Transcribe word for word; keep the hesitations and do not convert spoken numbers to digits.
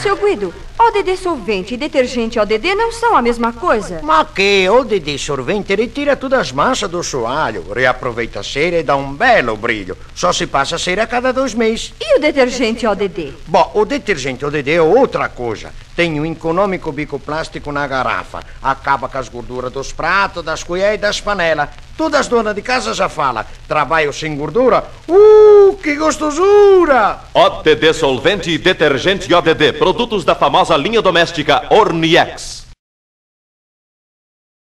Seu Guido, O D D solvente e detergente O D D não são a mesma coisa? Ma che O D D solvente ritira tutte as manchas do soalho, reaproveita a cera e dá um belo brilho. Só se passa a cera a cada dois meses. E o detergente O D D? Bom, o detergente O D D é outra coisa. Tem um econômico bico plástico na garrafa. Acaba com as gorduras dos pratos, das colheres e das panelas. Todas as donas de casa já falam. Trabalho sem gordura? Uh, que gostosura! O D D solvente e detergente O D D, produtos da famosa linha doméstica Orniex.